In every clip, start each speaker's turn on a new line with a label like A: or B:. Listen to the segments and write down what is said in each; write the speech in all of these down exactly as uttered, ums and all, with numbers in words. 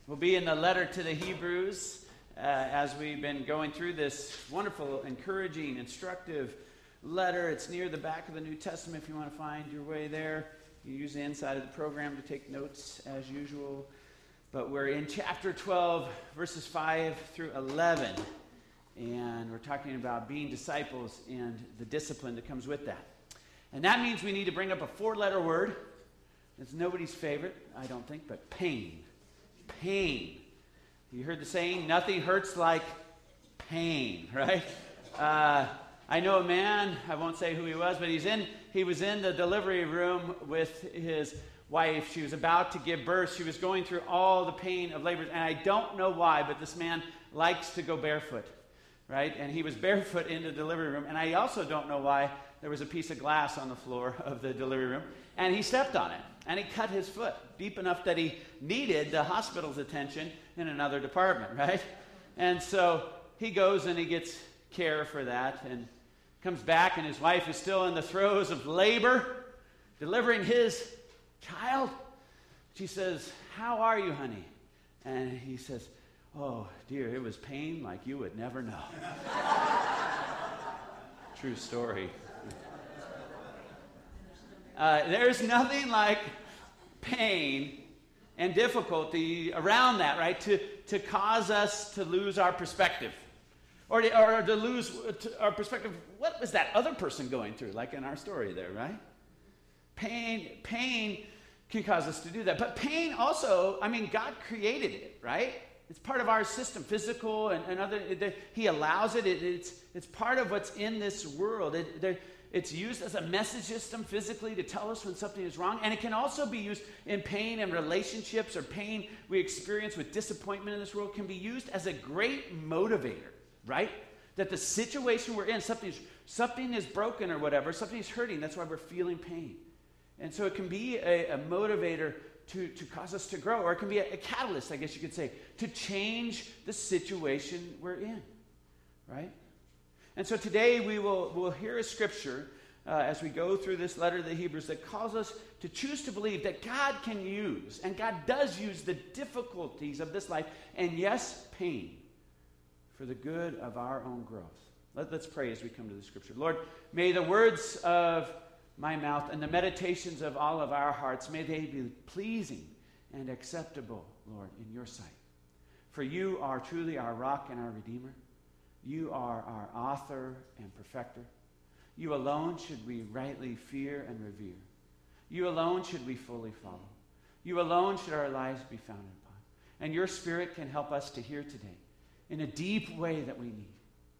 A: We'll be in the letter to the Hebrews uh, as we've been going through this wonderful, encouraging, instructive letter. It's near the back of the New Testament if you want to find your way there. You use the inside of the program to take notes as usual. But we're in chapter twelve, verses five through eleven. And we're talking about being disciples and the discipline that comes with that. And that means we need to bring up a four-letter word. It's nobody's favorite, I don't think, but pain. Pain. You heard the saying, nothing hurts like pain, right? Uh, I know a man, I won't say who he was, but he's in. he was in the delivery room with his wife. She was about to give birth. She was going through all the pain of labor. And I don't know why, but this man likes to go barefoot, right? And he was barefoot in the delivery room. And I also don't know why there was a piece of glass on the floor of the delivery room. And he stepped on it. And he cut his foot deep enough that he needed the hospital's attention in another department, right? And so he goes and he gets care for that and comes back, and his wife is still in the throes of labor, delivering his child. She says, "How are you, honey?" And he says, "Oh, dear, it was pain like you would never know." True story. Uh, there's nothing like pain and difficulty around that, right? To to cause us to lose our perspective, or to, or to lose to our perspective. What was that other person going through? Like in our story there, right? Pain, pain can cause us to do that. But pain also, I mean, God created it, right? It's part of our system, physical and, and other. It, he allows it. it. It's it's part of what's in this world. It, there, It's used as a message system physically to tell us when something is wrong. And it can also be used in pain and relationships, or pain we experience with disappointment in this world can be used as a great motivator, right? That the situation we're in, something's, something is broken or whatever, something's hurting. That's why we're feeling pain. And so it can be a, a motivator to, to cause us to grow, or it can be a, a catalyst, I guess you could say, to change the situation we're in, right? And so today we will we'll hear a scripture uh, as we go through this letter to the Hebrews that calls us to choose to believe that God can use, and God does use, the difficulties of this life, and yes, pain, for the good of our own growth. Let, let's pray as we come to the scripture. Lord, may the words of my mouth and the meditations of all of our hearts, may they be pleasing and acceptable, Lord, in your sight. For you are truly our rock and our Redeemer. You are our author and perfecter. You alone should we rightly fear and revere. You alone should we fully follow. You alone should our lives be founded upon. And your Spirit can help us to hear today in a deep way that we need.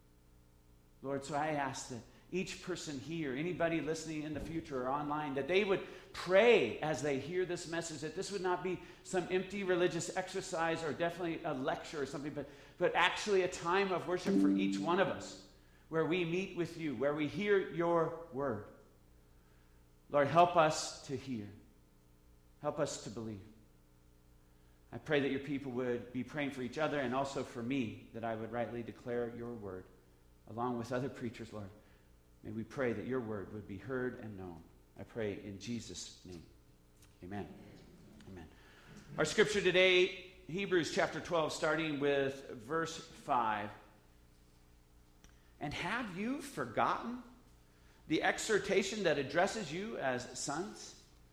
A: Lord, so I ask that each person here, anybody listening in the future or online, that they would pray as they hear this message, that this would not be some empty religious exercise or definitely a lecture or something, but, but actually a time of worship for each one of us, where we meet with you, where we hear your word. Lord, help us to hear. Help us to believe. I pray that your people would be praying for each other and also for me, that I would rightly declare your word, along with other preachers, Lord. May we pray that your word would be heard and known. I pray in Jesus' name. Amen. Amen. Our scripture today, Hebrews chapter twelve, starting with verse five. And have you forgotten the exhortation that addresses you as sons?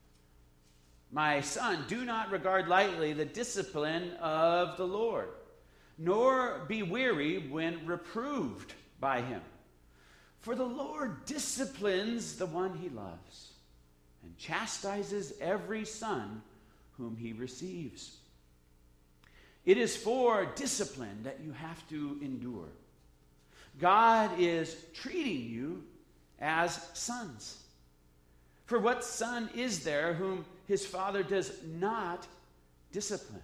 A: My son, do not regard lightly the discipline of the Lord, nor be weary when reproved by him. For the Lord disciplines the one he loves, and chastises every son whom he receives. It is for discipline that you have to endure. God is treating you as sons. For what son is there whom his father does not discipline?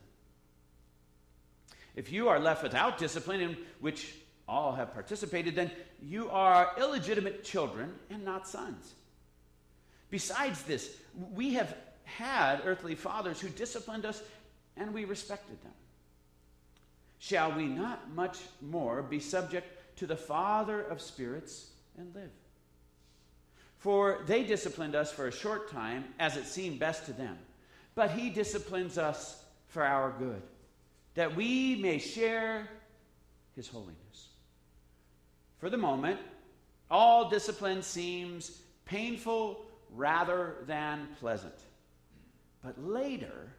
A: If you are left without discipline, in which all have participated, then you are illegitimate children and not sons. Besides this, we have had earthly fathers who disciplined us, and we respected them. Shall we not much more be subject to the Father of spirits and live? For they disciplined us for a short time, as it seemed best to them, but he disciplines us for our good, that we may share his holiness. For the moment, all discipline seems painful rather than pleasant. But later,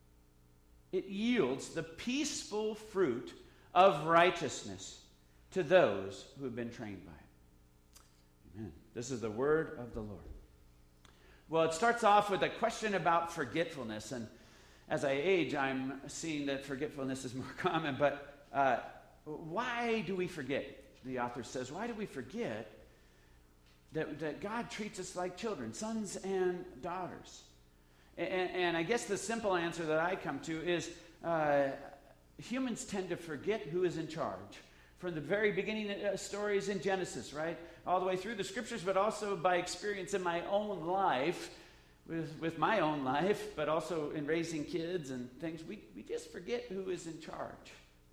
A: it yields the peaceful fruit of righteousness to those who have been trained by it. Amen. This is the word of the Lord. Well, it starts off with a question about forgetfulness. And as I age, I'm seeing that forgetfulness is more common. But uh, why do we forget? The author says, why do we forget that, that God treats us like children, sons and daughters? And, and I guess the simple answer that I come to is uh, humans tend to forget who is in charge. From the very beginning uh, stories in Genesis, right? All the way through the scriptures, but also by experience in my own life, with, with my own life, but also in raising kids and things, we, we just forget who is in charge.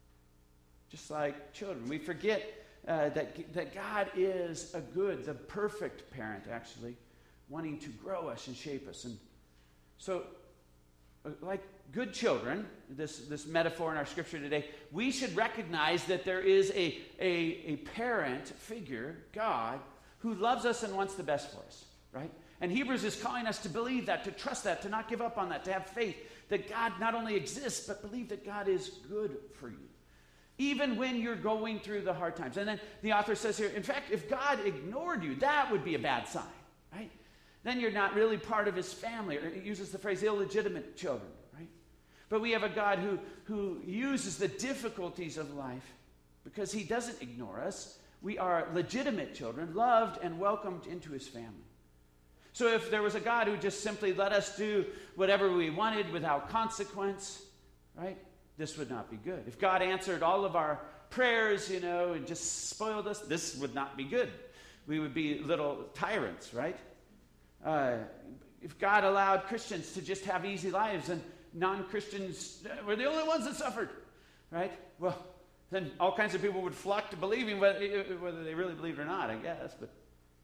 A: Just like children. We forget uh, that, that God is a good, the perfect parent, actually, wanting to grow us and shape us. And so, uh, like good children, this, this metaphor in our scripture today, we should recognize that there is a, a, a parent figure, God, who loves us and wants the best for us, right? And Hebrews is calling us to believe that, to trust that, to not give up on that, to have faith that God not only exists, but believe that God is good for you, even when you're going through the hard times. And then the author says here, in fact, if God ignored you, that would be a bad sign, right? Then you're not really part of his family. Or it uses the phrase illegitimate children, right? But we have a God who, who uses the difficulties of life because he doesn't ignore us. We are legitimate children, loved and welcomed into his family. So if there was a God who just simply let us do whatever we wanted without consequence, right, this would not be good. If God answered all of our prayers, you know, and just spoiled us, this would not be good. We would be little tyrants, right? Uh, if God allowed Christians to just have easy lives and non-Christians were the only ones that suffered, right? Well, then all kinds of people would flock to believing, whether, whether they really believed or not, I guess. But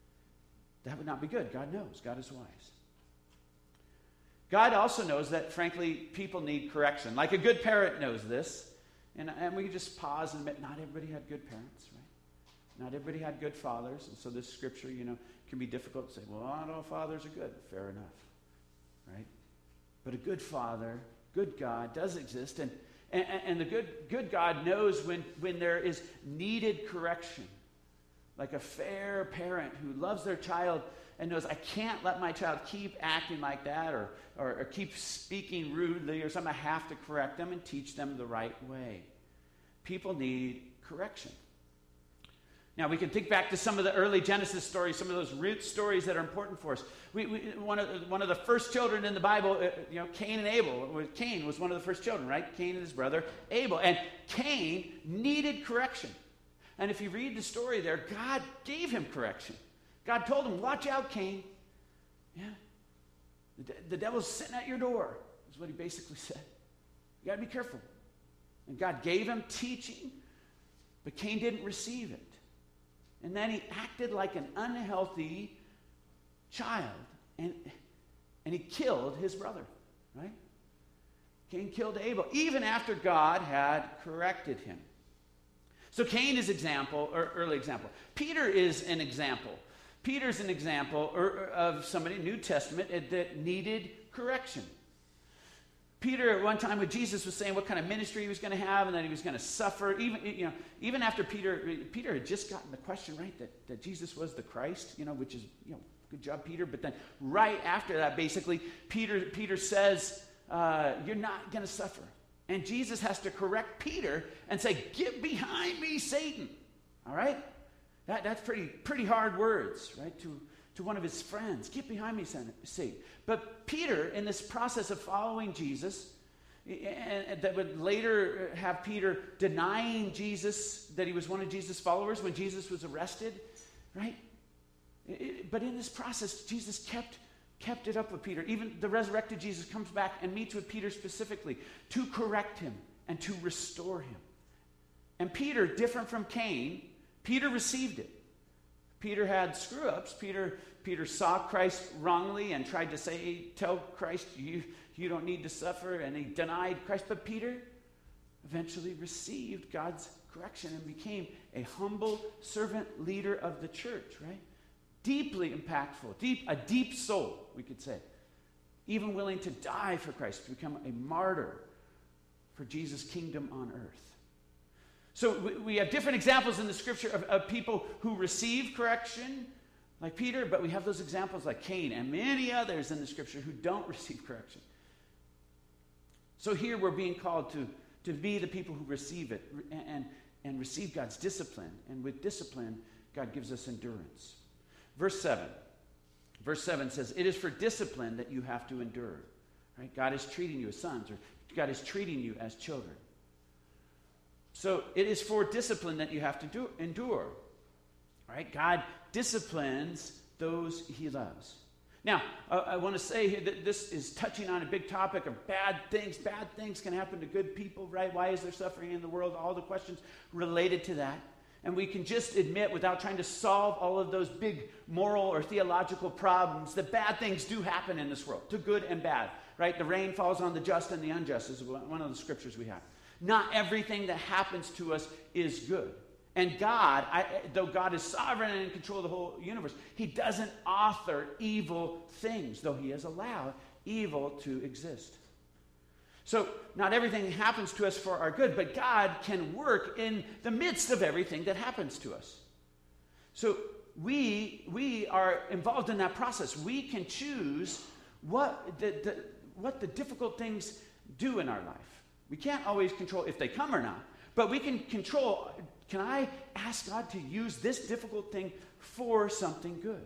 A: that would not be good. God knows. God is wise. God also knows that, frankly, people need correction. Like a good parent knows this. And, and we can just pause and admit, not everybody had good parents, right? Not everybody had good fathers. And so this scripture, you know, can be difficult to say, well, not all fathers are good. Fair enough, right? But a good father, good God does exist. And, and, and the good, good God knows when, when there is needed correction. Like a fair parent who loves their child and knows, I can't let my child keep acting like that or, or, or keep speaking rudely or something. I have to correct them and teach them the right way. People need correction. Now, we can think back to some of the early Genesis stories, some of those root stories that are important for us. We, we, one, of, one of the first children in the Bible, uh, you know, Cain and Abel. Cain was one of the first children, right? Cain and his brother Abel. And Cain needed correction. And if you read the story there, God gave him correction. God told him, watch out, Cain. Yeah. The, de- the devil's sitting at your door, is what he basically said. You got to be careful. And God gave him teaching, but Cain didn't receive it. And then he acted like an unhealthy child, and, and he killed his brother, right? Cain killed Abel, even after God had corrected him. So Cain is example, or early example. Peter is an example. Peter's an example of somebody, New Testament, that needed correction. Peter, at one time with Jesus, was saying what kind of ministry he was going to have and that he was going to suffer. Even, you know, even after Peter, Peter had just gotten the question right that, that Jesus was the Christ, you know, which is, you know, good job, Peter. But then right after that, basically, Peter, Peter says, uh, you're not going to suffer. And Jesus has to correct Peter and say, get behind me, Satan. All right? That, that's pretty, pretty hard words, right, to, to one of his friends. Get behind me, Satan. But Peter, in this process of following Jesus, and, and that would later have Peter denying Jesus, that he was one of Jesus' followers when Jesus was arrested, right? It, but in this process, Jesus kept kept it up with Peter. Even the resurrected Jesus comes back and meets with Peter specifically to correct him and to restore him. And Peter, different from Cain, Peter received it. Peter had screw-ups. Peter, Peter saw Christ wrongly and tried to say, tell Christ, you, you don't need to suffer, and he denied Christ. But Peter, eventually received God's correction and became a humble servant leader of the church, right? Deeply impactful, deep, a deep soul, we could say. Even willing to die for Christ, to become a martyr for Jesus' kingdom on earth. So we, we have different examples in the scripture of, of people who receive correction, like Peter, but we have those examples like Cain and many others in the scripture who don't receive correction. So here we're being called to, to be the people who receive it and, and, and receive God's discipline. And with discipline, God gives us endurance. Verse seven. Verse seven says, it is for discipline that you have to endure. Right? God is treating you as sons, or God is treating you as children. So it is for discipline that you have to do, endure. Right? God disciplines those he loves. Now, uh, I want to say here that this is touching on a big topic of bad things. Bad things can happen to good people, right? Why is there suffering in the world? All the questions related to that. And we can just admit, without trying to solve all of those big moral or theological problems, that bad things do happen in this world, to good and bad, right? The rain falls on the just and the unjust is one of the scriptures we have. Not everything that happens to us is good. And God, I, though God is sovereign and in control of the whole universe, he doesn't author evil things, though he has allowed evil to exist. So not everything happens to us for our good, but God can work in the midst of everything that happens to us. So we, we are involved in that process. We can choose what the, the, what the difficult things do in our life. We can't always control if they come or not, but we can control, can I ask God to use this difficult thing for something good?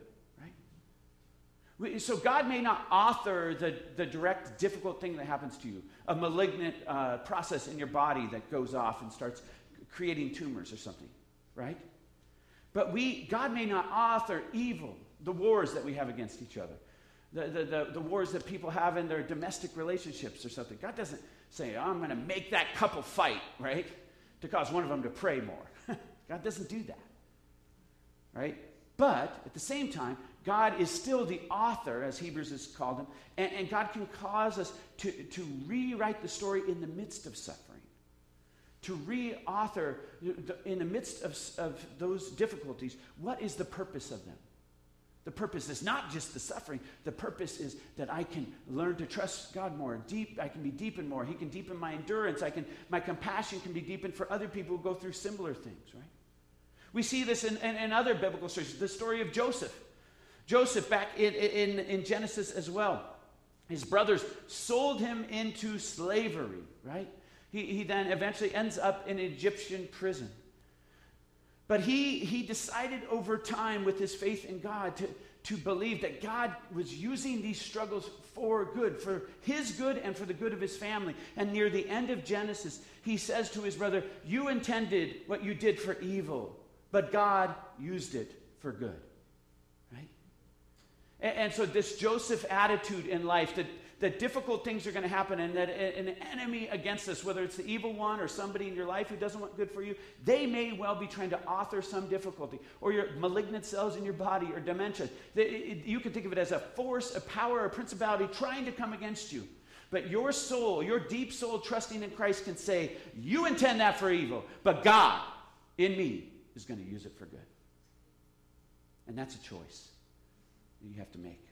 A: So God may not author the, the direct difficult thing that happens to you, a malignant uh, process in your body that goes off and starts creating tumors or something, right? But we, God may not author evil, the wars that we have against each other, the, the, the, the wars that people have in their domestic relationships or something. God doesn't say, oh, I'm going to make that couple fight, right, to cause one of them to pray more. God doesn't do that, right? But at the same time, God is still the author, as Hebrews has called him, and, and God can cause us to, to rewrite the story in the midst of suffering, to re-author in the midst of, of those difficulties. What is the purpose of them? The purpose is not just the suffering. The purpose is that I can learn to trust God more. Deep, I can be deepened more. He can deepen my endurance. I can, my compassion can be deepened for other people who go through similar things, right? We see this in, in, in other biblical stories. The story of Joseph. Joseph, back in, in, in Genesis as well. His brothers sold him into slavery, right? He, he then eventually ends up in Egyptian prison. But he, he decided over time with his faith in God to, to believe that God was using these struggles for good, for his good and for the good of his family. And near the end of Genesis, he says to his brother, you intended what you did for evil, but God used it for good. Right? And, and so this Joseph attitude in life, that, that difficult things are going to happen and that an enemy against us, whether it's the evil one or somebody in your life who doesn't want good for you, they may well be trying to author some difficulty, or your malignant cells in your body or dementia. It, it, you can think of it as a force, a power, a principality trying to come against you. But your soul, your deep soul trusting in Christ can say, you intend that for evil, but God in me is going to use it for good. And that's a choice that you have to make.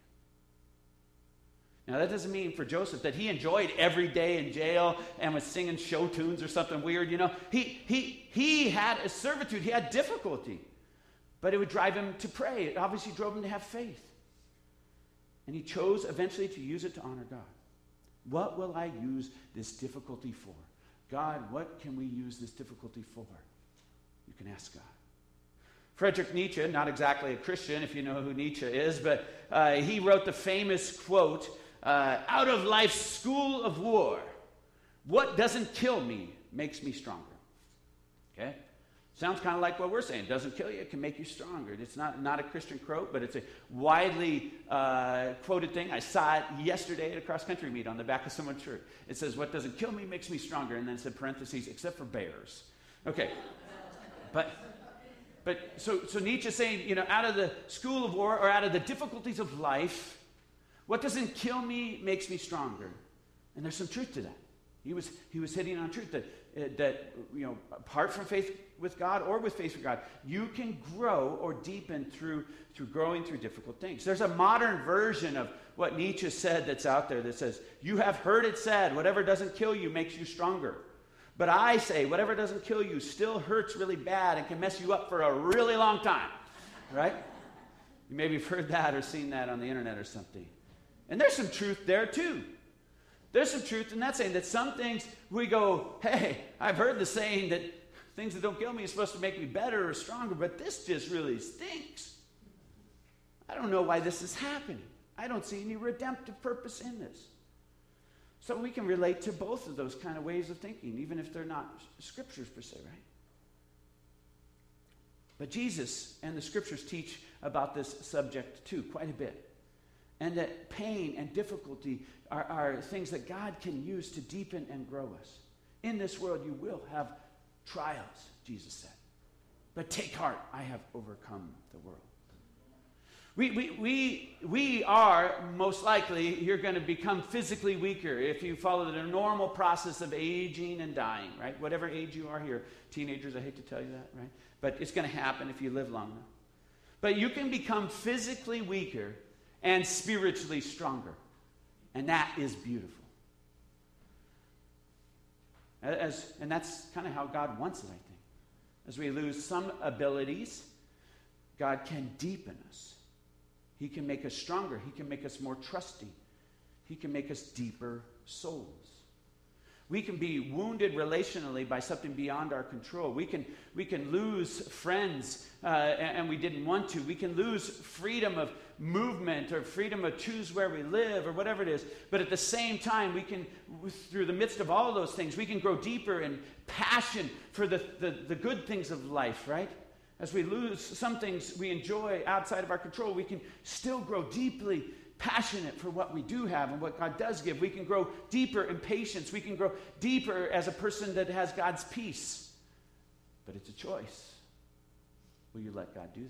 A: Now, that doesn't mean for Joseph that he enjoyed every day in jail and was singing show tunes or something weird, you know. He, he, he had a servitude. He had difficulty. But it would drive him to pray. It obviously drove him to have faith. And he chose eventually to use it to honor God. What will I use this difficulty for? God, what can we use this difficulty for? You can ask God. Friedrich Nietzsche, not exactly a Christian if you know who Nietzsche is, but uh, he wrote the famous quote, uh, out of life's school of war, what doesn't kill me makes me stronger. Okay? Sounds kind of like what we're saying. It doesn't kill you, it can make you stronger. It's not, not a Christian quote, but it's a widely uh, quoted thing. I saw it yesterday at a cross-country meet on the back of someone's shirt. It says, what doesn't kill me makes me stronger, and then it said parentheses, except for bears. Okay. But... But so, so Nietzsche's saying, you know, out of the school of war or out of the difficulties of life, what doesn't kill me makes me stronger. And there's some truth to that. He was, he was hitting on truth that, uh, that, you know, apart from faith with God or with faith with God, you can grow or deepen through, through growing through difficult things. There's a modern version of what Nietzsche said that's out there that says, you have heard it said, whatever doesn't kill you makes you stronger. But I say, whatever doesn't kill you still hurts really bad and can mess you up for a really long time. Right? You maybe have heard that or seen that on the internet or something. And there's some truth there too. There's some truth in that saying that some things we go, hey, I've heard the saying that things that don't kill me are supposed to make me better or stronger, but this just really stinks. I don't know why this is happening. I don't see any redemptive purpose in this. So we can relate to both of those kind of ways of thinking, even if they're not scriptures per se, right? But Jesus and the scriptures teach about this subject too, quite a bit. And that pain and difficulty are, are things that God can use to deepen and grow us. In this world you will have trials, Jesus said. But take heart, I have overcome the world. We, we, we, we are, most likely, you're going to become physically weaker if you follow the normal process of aging and dying, right? Whatever age you are here. Teenagers, I hate to tell you that, right? But it's going to happen if you live long enough. But you can become physically weaker and spiritually stronger. And that is beautiful. As, and that's kind of how God wants it, I think. As we lose some abilities, God can deepen us. He can make us stronger. He can make us more trusting. He can make us deeper souls. We can be wounded relationally by something beyond our control. We can, we can lose friends, uh, and, and we didn't want to. We can lose freedom of movement or freedom of choose where we live or whatever it is. But at the same time, we can, through the midst of all those things, we can grow deeper in passion for the, the, the good things of life, right? As we lose some things we enjoy outside of our control, we can still grow deeply passionate for what we do have and what God does give. We can grow deeper in patience. We can grow deeper as a person that has God's peace. But it's a choice. Will you let God do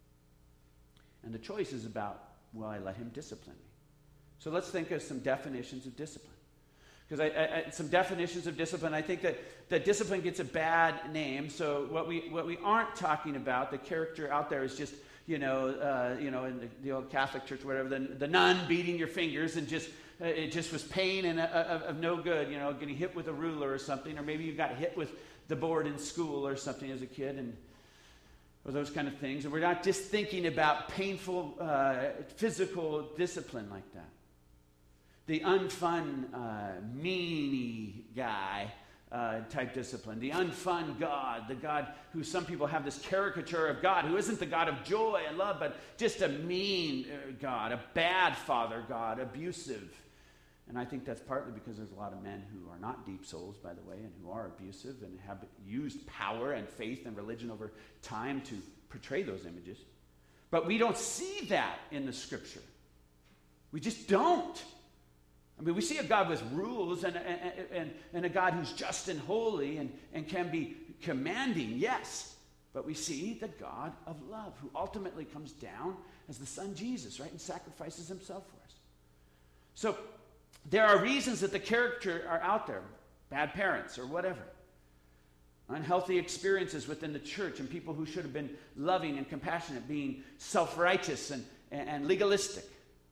A: that? And the choice is about, will I let him discipline me? So let's think of some definitions of discipline. Because I, I, I, some definitions of discipline, I think that, that discipline gets a bad name. So what we what we aren't talking about, the character out there is just, you know, uh, you know, in the, the old Catholic church or whatever, the, the nun beating your fingers and just, uh, it just was pain and uh, of, of no good, you know, getting hit with a ruler or something, or maybe you got hit with the board in school or something as a kid, and or those kind of things. And we're not just thinking about painful uh, physical discipline like that. The unfun, uh, meanie guy uh, type discipline. The unfun God, the God who some people have this caricature of God, who isn't the God of joy and love, but just a mean uh, God, a bad father God, abusive. And I think that's partly because there's a lot of men who are not deep souls, by the way, and who are abusive and have used power and faith and religion over time to portray those images. But we don't see that in the scripture. We just don't. I mean, we see a God with rules and, and, and, and a God who's just and holy and, and can be commanding, yes. But we see the God of love who ultimately comes down as the Son Jesus, right, and sacrifices himself for us. So there are reasons that the character are out there, bad parents or whatever, unhealthy experiences within the church and people who should have been loving and compassionate being self-righteous and, and, and legalistic.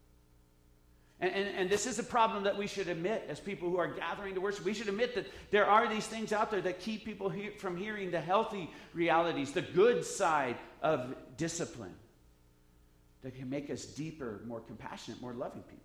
A: And, and, and this is a problem that we should admit as people who are gathering to worship. We should admit that there are these things out there that keep people he- from hearing the healthy realities, the good side of discipline, that can make us deeper, more compassionate, more loving people.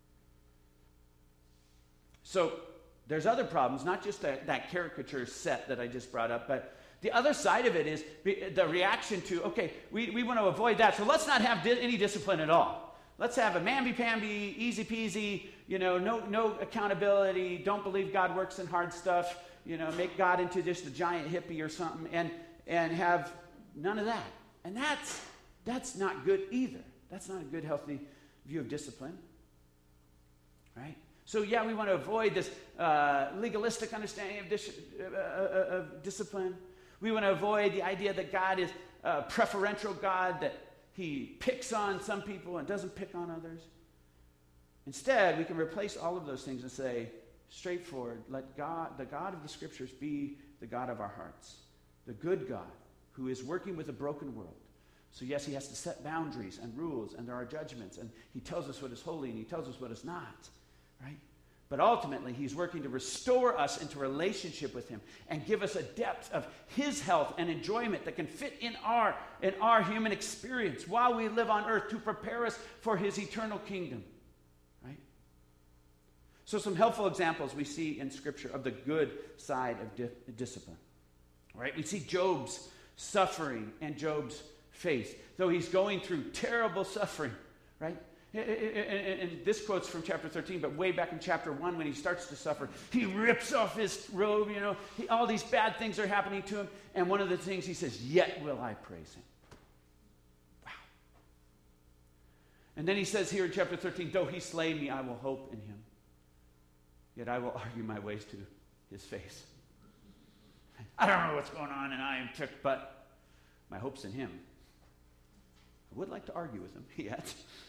A: So there's other problems, not just that, that caricature set that I just brought up, but the other side of it is the reaction to, okay, we, we want to avoid that, so let's not have di- any discipline at all. Let's have a mamby-pamby, easy peasy, you know, no no accountability, don't believe God works in hard stuff, you know, make God into just a giant hippie or something, and and have none of that. And that's that's not good either. That's not a good, healthy view of discipline, right? So yeah, we want to avoid this uh, legalistic understanding of, dis- uh, uh, of discipline. We want to avoid the idea that God is a preferential God, that he picks on some people and doesn't pick on others. Instead, we can replace all of those things and say, straightforward. Let God, the God of the Scriptures, be the God of our hearts. The good God who is working with a broken world. So yes, he has to set boundaries and rules, and there are judgments, and he tells us what is holy and he tells us what is not, right? But ultimately, he's working to restore us into relationship with him and give us a depth of his health and enjoyment that can fit in our, in our human experience while we live on earth to prepare us for his eternal kingdom, right? So some helpful examples we see in Scripture of the good side of di- discipline, right? We see Job's suffering and Job's faith, though he's going through terrible suffering, right? And this quote's from chapter thirteen, but way back in chapter one, when he starts to suffer, he rips off his robe, you know, he, all these bad things are happening to him, and one of the things he says, yet will I praise him. Wow. And then he says here in chapter thirteen, though he slay me, I will hope in him, yet I will argue my ways to his face. I don't know what's going on, and I am tricked, but my hope's in him. I would like to argue with him yet.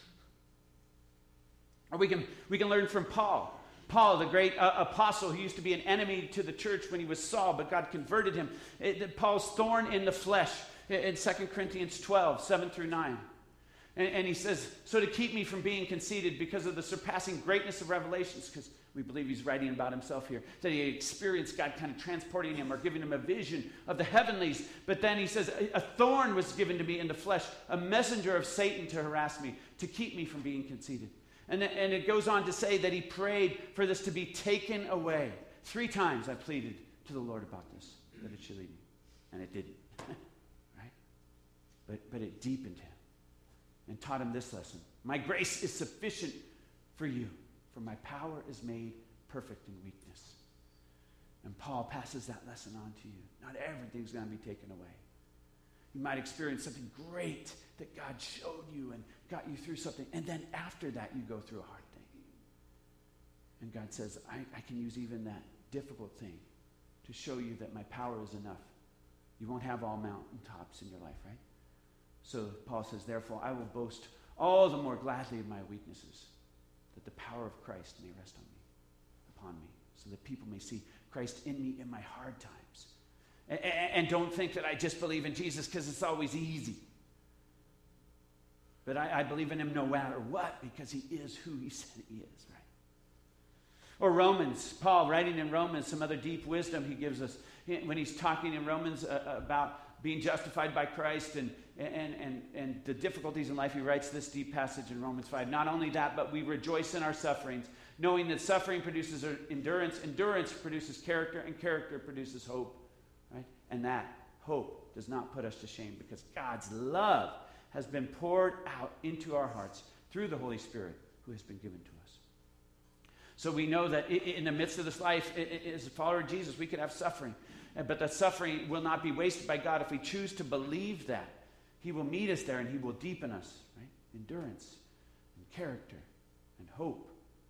A: Or we can, we can learn from Paul. Paul, the great uh, apostle who used to be an enemy to the church when he was Saul, but God converted him. It, Paul's thorn in the flesh in Second Corinthians twelve, seven through nine. And, and he says, so to keep me from being conceited because of the surpassing greatness of revelations, because we believe he's writing about himself here, that he experienced God kind of transporting him or giving him a vision of the heavenlies. But then he says, a, a thorn was given to me in the flesh, a messenger of Satan to harass me, to keep me from being conceited. And, and it goes on to say that he prayed for this to be taken away. Three times I pleaded to the Lord about this, that it should leave me. And it didn't. Right? But, but it deepened him and taught him this lesson. My grace is sufficient for you, for my power is made perfect in weakness. And Paul passes that lesson on to you. Not everything's going to be taken away. You might experience something great that God showed you and got you through something. And then after that, you go through a hard thing. And God says, I, I can use even that difficult thing to show you that my power is enough. You won't have all mountaintops in your life, right? So Paul says, therefore, I will boast all the more gladly of my weaknesses, that the power of Christ may rest on me, upon me, so that people may see Christ in me in my hard times. And, and don't think that I just believe in Jesus because it's always easy. But I, I believe in him no matter what, because he is who he said he is, right? Or Romans, Paul writing in Romans, some other deep wisdom he gives us when he's talking in Romans uh, about being justified by Christ and, and, and, and the difficulties in life. He writes this deep passage in Romans five. Not only that, but we rejoice in our sufferings, knowing that suffering produces endurance, endurance produces character, and character produces hope. Right? And that hope does not put us to shame, because God's love has been poured out into our hearts through the Holy Spirit who has been given to us. So we know that in the midst of this life, as a follower of Jesus, we could have suffering. But that suffering will not be wasted by God if we choose to believe that. He will meet us there and he will deepen us, right? Endurance and character and hope.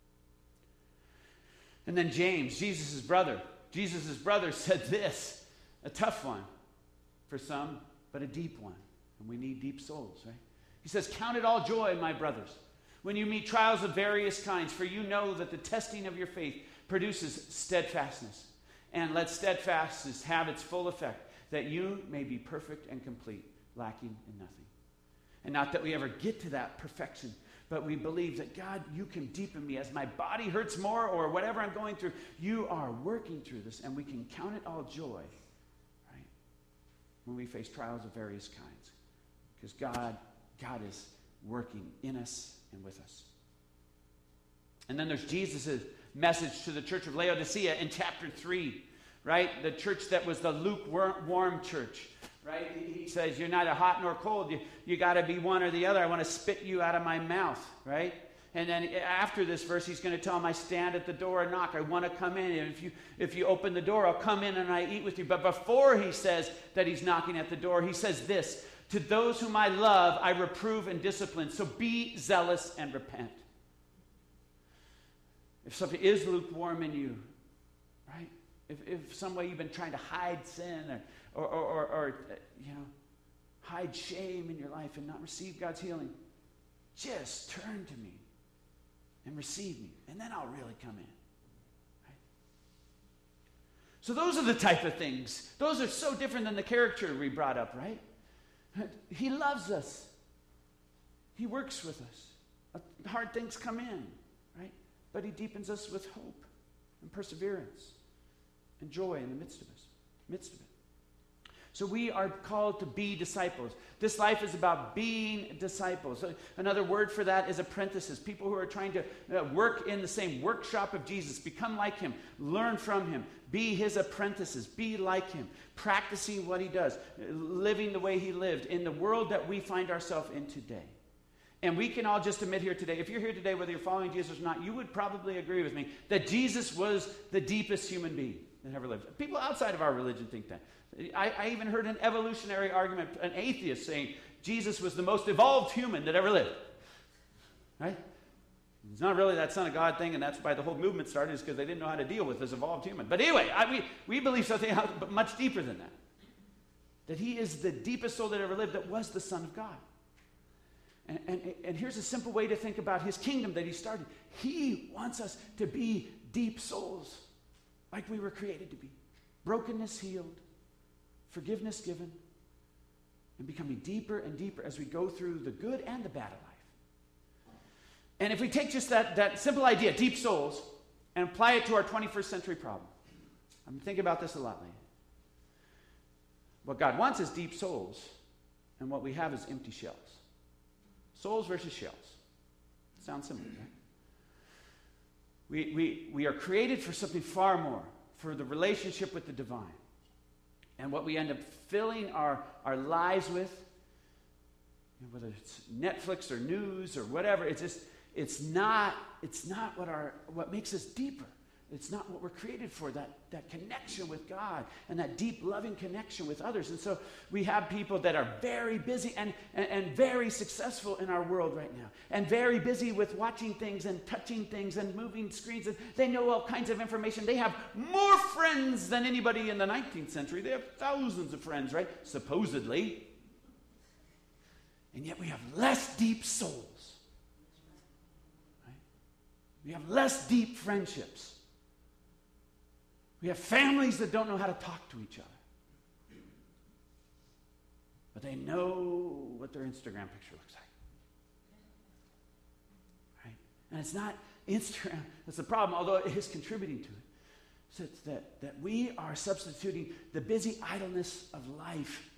A: And then James, Jesus' brother. Jesus' brother said this, a tough one for some, but a deep one. And we need deep souls, right? He says, count it all joy, my brothers, when you meet trials of various kinds, for you know that the testing of your faith produces steadfastness. And let steadfastness have its full effect, that you may be perfect and complete, lacking in nothing. And not that we ever get to that perfection, but we believe that, God, you can deepen me as my body hurts more or whatever I'm going through. You are working through this, and we can count it all joy, right, when we face trials of various kinds. Because God, God is working in us and with us. And then there's Jesus' message to the church of Laodicea in chapter three, right? The church that was the lukewarm church, right? He says, you're neither hot nor cold. You, you got to be one or the other. I want to spit you out of my mouth, right? And then after this verse, he's going to tell them, I stand at the door and knock. I want to come in. And if you, if you open the door, I'll come in and I eat with you. But before he says that he's knocking at the door, he says this, to those whom I love, I reprove and discipline. So be zealous and repent. If something is lukewarm in you, right? If, if some way you've been trying to hide sin or, or, or, or, or, you know, hide shame in your life and not receive God's healing, just turn to me and receive me, and then I'll really come in. Right? So those are the type of things. Those are so different than the character we brought up, right? He loves us. He works with us. Hard things come in, right? But he deepens us with hope and perseverance and joy in the midst of us, midst of it. So we are called to be disciples. This life is about being disciples. Another word for that is apprentices, people who are trying to uh, work in the same workshop of Jesus, become like him, learn from him, be his apprentices, be like him, practicing what he does, living the way he lived in the world that we find ourselves in today. And we can all just admit here today, if you're here today, whether you're following Jesus or not, you would probably agree with me that Jesus was the deepest human being that ever lived. People outside of our religion think that. I, I even heard an evolutionary argument, an atheist saying Jesus was the most evolved human that ever lived. Right? It's not really that Son of God thing, and that's why the whole movement started, is because they didn't know how to deal with this evolved human. But anyway, I, we, we believe something much deeper than that. That he is the deepest soul that ever lived, that was the Son of God. And, and, and here's a simple way to think about his kingdom that he started. He wants us to be deep souls, like we were created to be. Brokenness healed, forgiveness given, and becoming deeper and deeper as we go through the good and the bad of life. And if we take just that, that simple idea, deep souls, and apply it to our twenty-first century problem, I'm thinking about this a lot lately. What God wants is deep souls, and what we have is empty shells. Souls versus shells. Sounds simple, right? We, we, we are created for something far more, for the relationship with the divine. And what we end up filling our, our lives with, you know, whether it's Netflix or news or whatever, it's just, it's not, it's not what our, what makes us deeper. It's not what we're created for, that, that connection with God and that deep, loving connection with others. And so we have people that are very busy and, and, and very successful in our world right now, and very busy with watching things and touching things and moving screens. And they know all kinds of information. They have more friends than anybody in the nineteenth century. They have thousands of friends, right? Supposedly. And yet we have less deep souls. Right? We have less deep friendships. We have families that don't know how to talk to each other. But they know what their Instagram picture looks like. Right? And it's not Instagram that's the problem, although it is contributing to it. So it's that, that we are substituting the busy idleness of life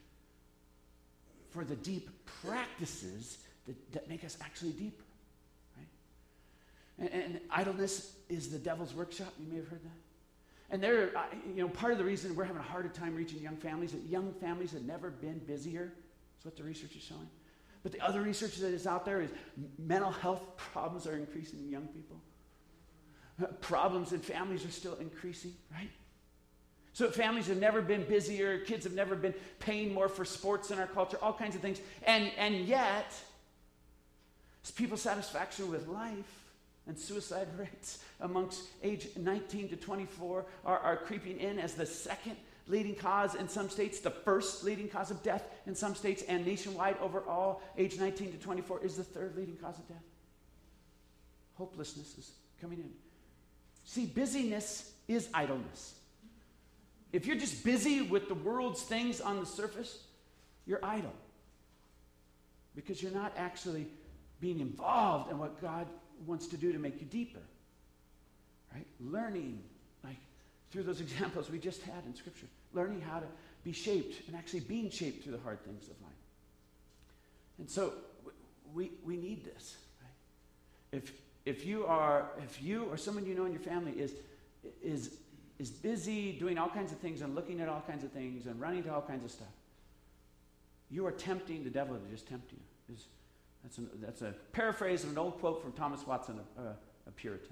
A: for the deep practices that, that make us actually deeper. Right? And, and idleness is the devil's workshop. You may have heard that. And there, you know, part of the reason we're having a harder time reaching young families, that young families have never been busier. That's what the research is showing. But the other research that is out there is mental health problems are increasing in young people. Problems in families are still increasing, right? So families have never been busier. Kids have never been paying more for sports in our culture, all kinds of things. And, and yet, people's satisfaction with life and suicide rates amongst age nineteen to twenty-four are, are creeping in as the second leading cause in some states, the first leading cause of death in some states, and nationwide overall, age nineteen to twenty-four is the third leading cause of death. Hopelessness is coming in. See, busyness is idleness. If you're just busy with the world's things on the surface, you're idle. Because you're not actually being involved in what God wants to do to make you deeper. Right? Learning, like through those examples we just had in Scripture. Learning how to be shaped and actually being shaped through the hard things of life. And so we we need this. Right? If if you are if you or someone you know in your family is is is busy doing all kinds of things and looking at all kinds of things and running to all kinds of stuff, you are tempting the devil to just tempt you. Is That's, an, that's a paraphrase of an old quote from Thomas Watson, a, a, a Puritan.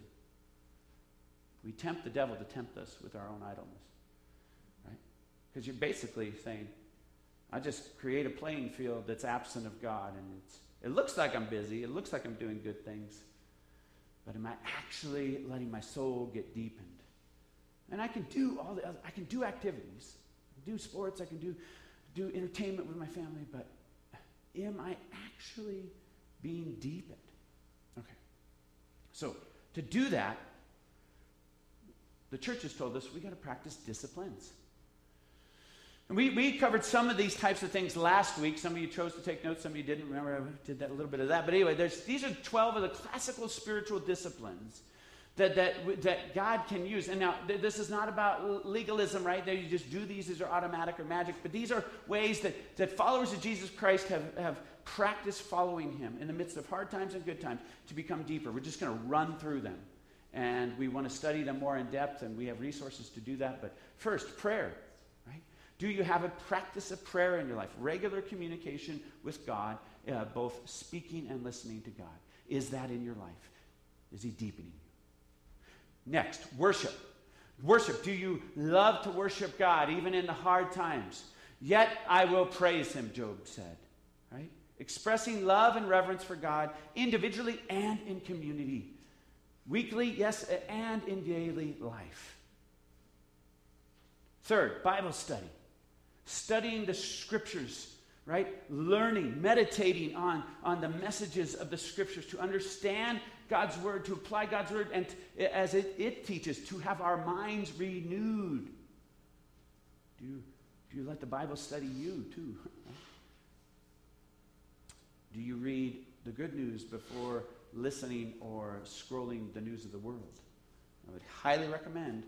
A: We tempt the devil to tempt us with our own idleness, right? Because you're basically saying, I just create a playing field that's absent of God, and it's, it looks like I'm busy, it looks like I'm doing good things, but am I actually letting my soul get deepened? And I can do all the other, I can do activities, I can do sports, I can do, do entertainment with my family, but am I actually being deepened? Okay. So, to do that, the church has told us we got to practice disciplines. And we, we covered some of these types of things last week. Some of you chose to take notes, some of you didn't. Remember, I did that a little bit of that. But anyway, there's, these are twelve of the classical spiritual disciplines that, that, that God can use. And now, th- this is not about legalism, right? That you just do these, these are automatic or magic. But these are ways that, that followers of Jesus Christ have, have practiced following him in the midst of hard times and good times to become deeper. We're just going to run through them. And we want to study them more in depth, and we have resources to do that. But first, prayer. Do you have a practice of prayer in your life? Regular communication with God, uh, both speaking and listening to God. Is that in your life? Is he deepening you? Next, worship. Worship. Do you love to worship God even in the hard times? Yet I will praise him, Job said. Right? Expressing love and reverence for God individually and in community. Weekly, yes, and in daily life. Third, Bible study. Studying the scriptures, right? Learning, meditating on, on the messages of the scriptures to understand God's word, to apply God's word, and t- as it, it teaches, to have our minds renewed. Do you, do you let the Bible study you too? Do you read the good news before listening or scrolling the news of the world? I would highly recommend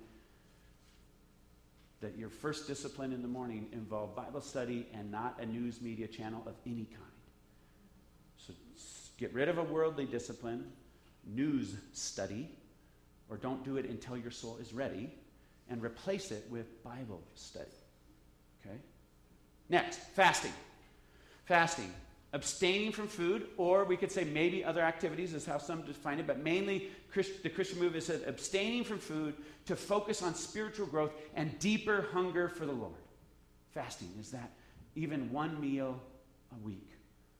A: that your first discipline in the morning involve Bible study and not a news media channel of any kind. So get rid of a worldly discipline, news study, or don't do it until your soul is ready, and replace it with Bible study. Okay? Next, fasting. Fasting. Abstaining from food, or we could say maybe other activities is how some define it, but mainly Christ, the Christian movement says abstaining from food to focus on spiritual growth and deeper hunger for the Lord. Fasting is that even one meal a week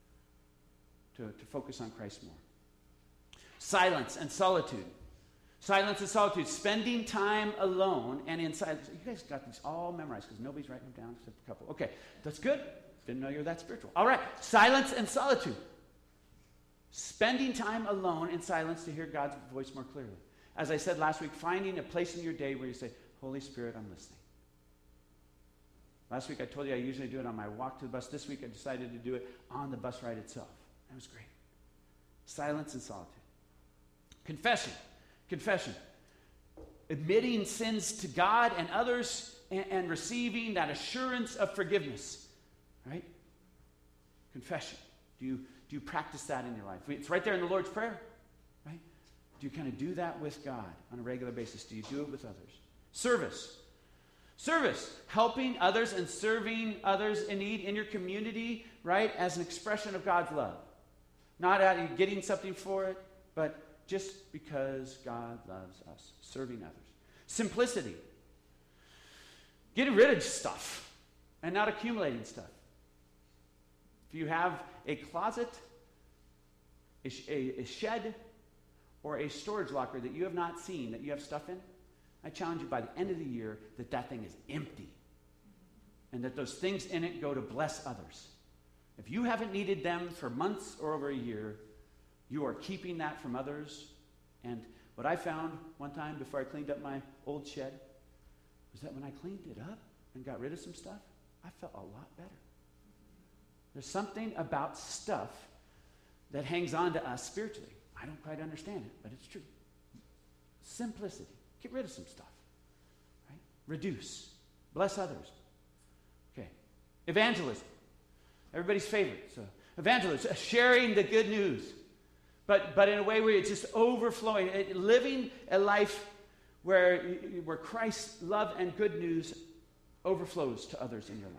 A: to, to focus on Christ more. Silence and solitude. Silence and solitude. Spending time alone and in silence. You guys got these all memorized because nobody's writing them down except a couple. Okay, that's good. Didn't know you were that spiritual. All right, silence and solitude. Spending time alone in silence to hear God's voice more clearly. As I said last week, finding a place in your day where you say, Holy Spirit, I'm listening. Last week I told you I usually do it on my walk to the bus. This week I decided to do it on the bus ride itself. That was great. Silence and solitude. Confession. Confession. Admitting sins to God and others and, and receiving that assurance of forgiveness. Right? Confession. Do you, do you practice that in your life? It's right there in the Lord's Prayer. Right? Do you kind of do that with God on a regular basis? Do you do it with others? Service. Service. Helping others and serving others in need in your community, right? As an expression of God's love. Not out of getting something for it, but just because God loves us. Serving others. Simplicity. Getting rid of stuff and not accumulating stuff. If you have a closet, a, a, a shed, or a storage locker that you have not seen, that you have stuff in, I challenge you by the end of the year that that thing is empty. And that those things in it go to bless others. If you haven't needed them for months or over a year, you are keeping that from others. And what I found one time before I cleaned up my old shed was that when I cleaned it up and got rid of some stuff, I felt a lot better. There's something about stuff that hangs on to us spiritually. I don't quite understand it, but it's true. Simplicity. Get rid of some stuff. Right? Reduce. Bless others. Okay. Evangelism. Everybody's favorite. So evangelism, sharing the good news. But but in a way where it's just overflowing. Living a life where, where Christ's love and good news overflows to others in your life.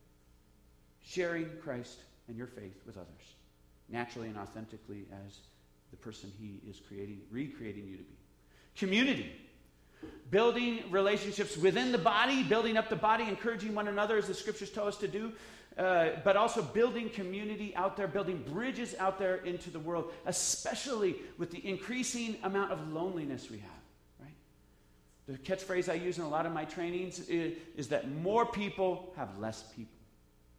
A: Sharing Christ and your faith with others, naturally and authentically as the person he is creating, recreating you to be. Community. Building relationships within the body, building up the body, encouraging one another as the scriptures tell us to do, uh, but also building community out there, building bridges out there into the world, especially with the increasing amount of loneliness we have, right? The catchphrase I use in a lot of my trainings is, is that more people have less people.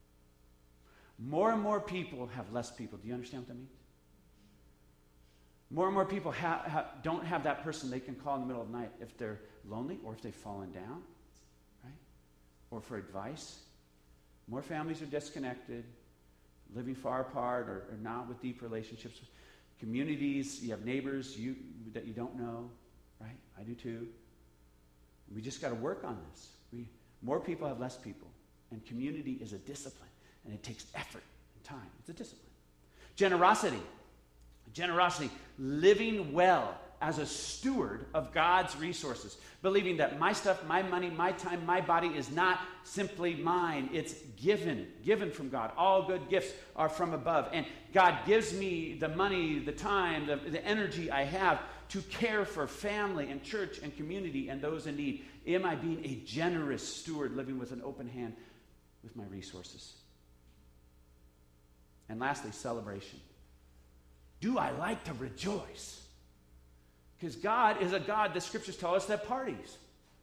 A: More and more people have less people. Do you understand what that means? More and more people ha- ha- don't have that person they can call in the middle of the night if they're lonely or if they've fallen down, right? Or for advice. More families are disconnected, living far apart or, or not with deep relationships. Communities, you have neighbors you, that you don't know, right? I do too. We just got to work on this. We, more people have less people. And community is a discipline. And it takes effort and time. It's a discipline. Generosity. Generosity. Living well as a steward of God's resources. Believing that my stuff, my money, my time, my body is not simply mine. It's given. Given from God. All good gifts are from above. And God gives me the money, the time, the, the energy I have to care for family and church and community and those in need. Am I being a generous steward, living with an open hand with my resources? And lastly, celebration. Do I like to rejoice? Because God is a God, the scriptures tell us, that parties.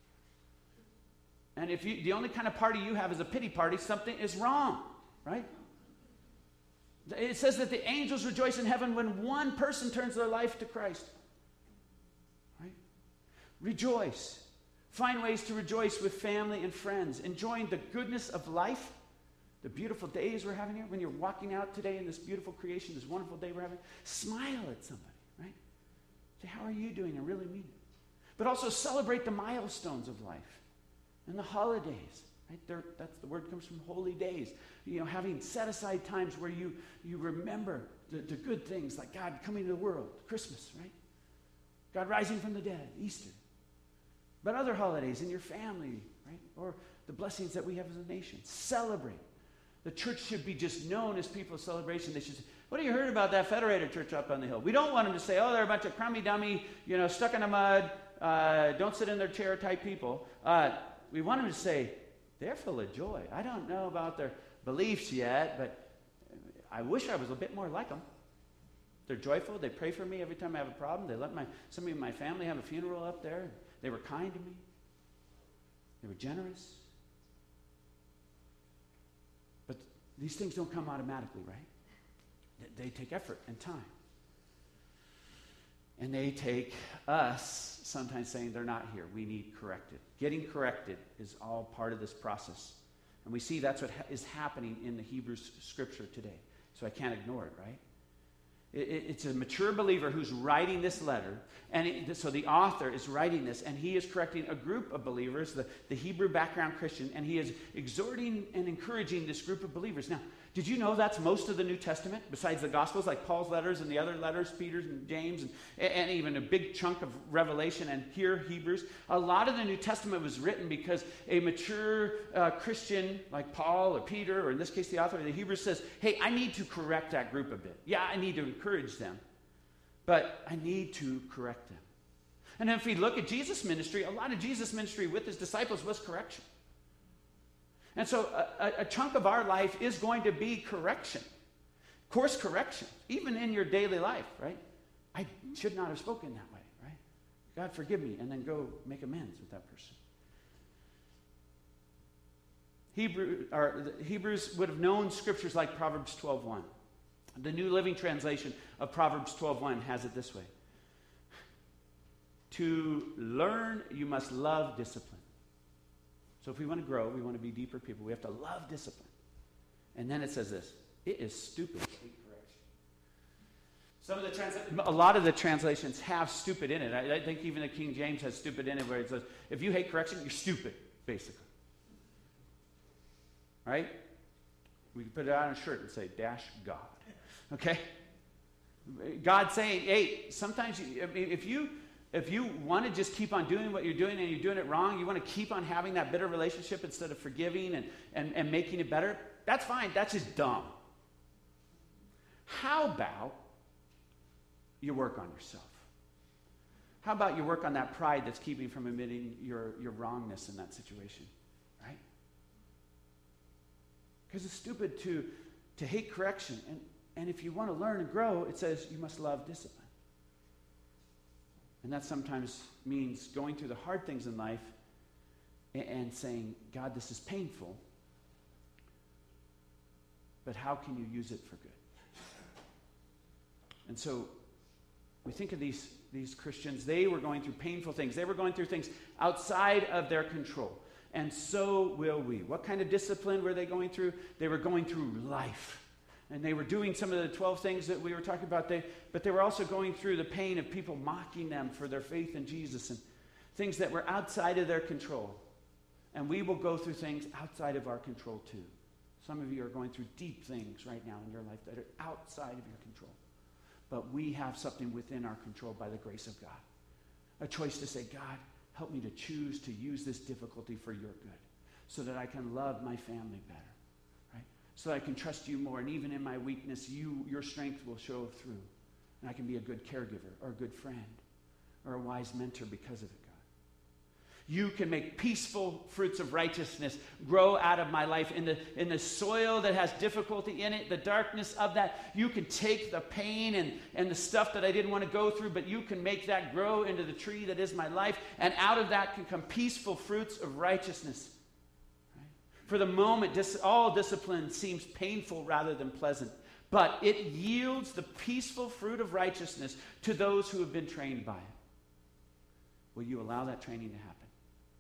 A: And if you, the only kind of party you have is a pity party, something is wrong, right? It says that the angels rejoice in heaven when one person turns their life to Christ. Right? Rejoice. Find ways to rejoice with family and friends, enjoying the goodness of life, the beautiful days we're having here. When you're walking out today in this beautiful creation, this wonderful day we're having, smile at somebody, right? Say, how are you doing? And really mean it. But also celebrate the milestones of life and the holidays. Right? They're, that's the word comes from holy days. You know, having set aside times where you, you remember the, the good things like God coming to the world, Christmas, right? God rising from the dead, Easter. But other holidays in your family, right? Or the blessings that we have as a nation. Celebrate. The church should be just known as people of celebration. They should say, what have you heard about that Federated Church up on the hill? We don't want them to say, oh, they're a bunch of crummy dummy, you know, stuck in the mud, uh, don't sit in their chair type people. Uh, we want them to say, they're full of joy. I don't know about their beliefs yet, but I wish I was a bit more like them. They're joyful. They pray for me every time I have a problem. They let my somebody in my family have a funeral up there. They were kind to me. They were generous. But these things don't come automatically, right? They take effort and time. And they take us sometimes saying they're not here. We need corrected. Getting corrected is all part of this process. And we see that's what ha- is happening in the Hebrews scripture today. So I can't ignore it, right? It, it, it's a mature believer who's writing this letter. And it, so the author is writing this, and he is correcting a group of believers, the, the Hebrew background Christian, and he is exhorting and encouraging this group of believers. Now, did you know that's most of the New Testament, besides the Gospels, like Paul's letters and the other letters, Peter's and James, and, and even a big chunk of Revelation, and here, Hebrews? A lot of the New Testament was written because a mature uh, Christian, like Paul or Peter, or in this case the author of the Hebrews, says, hey, I need to correct that group a bit. Yeah, I need to encourage them, but I need to correct them. And if we look at Jesus' ministry, a lot of Jesus' ministry with his disciples was correction. And so a, a chunk of our life is going to be correction, course correction, even in your daily life, right? I should not have spoken that way, right? God forgive me, and then go make amends with that person. Hebrew, or the Hebrews would have known scriptures like Proverbs twelve one. The New Living Translation of Proverbs twelve one has it this way. To learn, you must love discipline. So if we want to grow, we want to be deeper people, we have to love discipline. And then it says this, it is stupid to hate correction. Some of the trans- a lot of the translations have stupid in it. I, I think even the King James has stupid in it, where it says, if you hate correction, you're stupid, basically. Right? We can put it on a shirt and say, dash God. Okay? God saying, hey, sometimes you, I mean, if you if you want to just keep on doing what you're doing and you're doing it wrong, you want to keep on having that bitter relationship instead of forgiving and, and, and making it better, that's fine. That's just dumb. How about you work on yourself? How about you work on that pride that's keeping you from admitting your, your wrongness in that situation, right? Because it's stupid to, to hate correction. And, and if you want to learn and grow, it says you must love discipline. And that sometimes means going through the hard things in life and, and saying, God, this is painful, but how can you use it for good? And so We think of these, these Christians, they were going through painful things. They were going through things outside of their control. And so will we. What kind of discipline were they going through? They were going through life. And they were doing some of the twelve things that we were talking about. They, but they were also going through the pain of people mocking them for their faith in Jesus and things that were outside of their control. And we will go through things outside of our control too. Some of you are going through deep things right now in your life that are outside of your control. But we have something within our control by the grace of God. A choice to say, God, help me to choose to use this difficulty for your good so that I can love my family better. So that I can trust you more, and even in my weakness, you, your strength will show through. And I can be a good caregiver, or a good friend, or a wise mentor because of it, God. You can make peaceful fruits of righteousness grow out of my life. In the, in the soil that has difficulty in it, the darkness of that, you can take the pain and, and the stuff that I didn't want to go through, but you can make that grow into the tree that is my life, and out of that can come peaceful fruits of righteousness. For the moment, dis- all discipline seems painful rather than pleasant, but it yields the peaceful fruit of righteousness to those who have been trained by it. Will you allow that training to happen?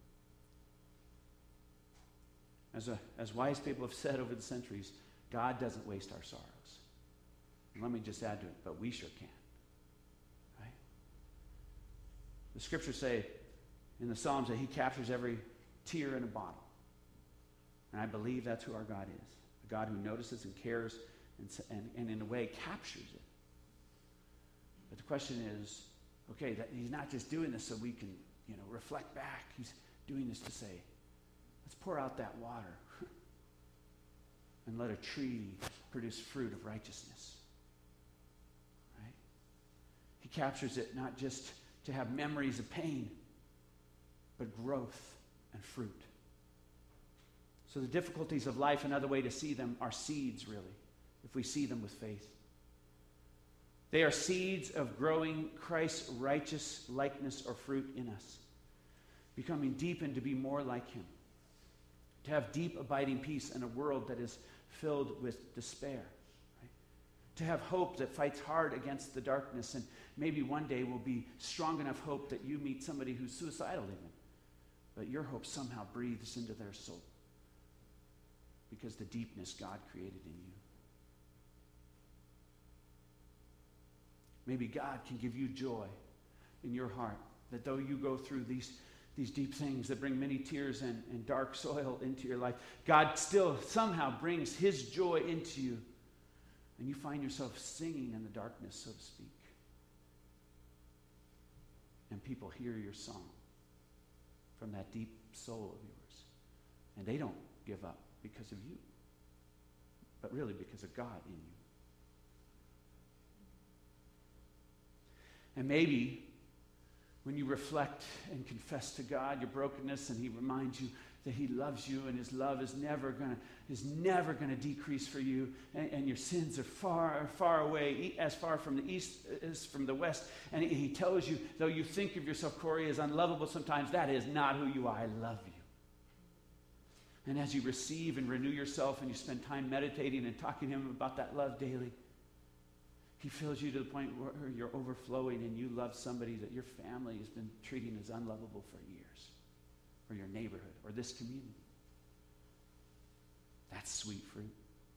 A: As, a, as wise people have said over the centuries, God doesn't waste our sorrows. And let me just add to it, but we sure can. Right? The scriptures say in the Psalms that he captures every tear in a bottle. And I believe that's who our God is. A God who notices and cares and, and, and in a way captures it. But the question is, okay, that he's not just doing this so we can, you know, reflect back. He's doing this to say, let's pour out that water and let a tree produce fruit of righteousness. Right? He captures it not just to have memories of pain, but growth and fruit. So the difficulties of life, another way to see them, are seeds, really, if we see them with faith. They are seeds of growing Christ's righteous likeness or fruit in us, becoming deepened to be more like him, to have deep, abiding peace in a world that is filled with despair, right? To have hope that fights hard against the darkness, and maybe one day will be strong enough hope that you meet somebody who's suicidal even, but your hope somehow breathes into their soul. Because the deepness God created in you. Maybe God can give you joy in your heart, that though you go through these, these deep things that bring many tears and, and dark soil into your life, God still somehow brings his joy into you, and you find yourself singing in the darkness, so to speak. And people hear your song from that deep soul of yours, and they don't give up because of you, but really because of God in you. And maybe when you reflect and confess to God your brokenness, and he reminds you that he loves you and his love is never gonna is never gonna decrease for you, and, and your sins are far, far away, as far from the east as from the west, and he, he tells you, though you think of yourself, Corey, as unlovable sometimes, that is not who you are. I love you. And as you receive and renew yourself and you spend time meditating and talking to him about that love daily, he fills you to the point where you're overflowing and you love somebody that your family has been treating as unlovable for years, or your neighborhood, or this community. That's sweet fruit.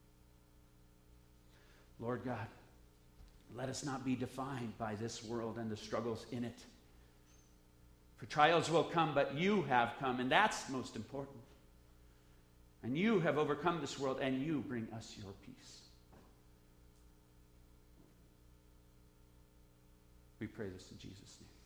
A: Lord God, let us not be defined by this world and the struggles in it. For trials will come, but you have come, and that's most important. And you have overcome this world, and you bring us your peace. We pray this in Jesus' name.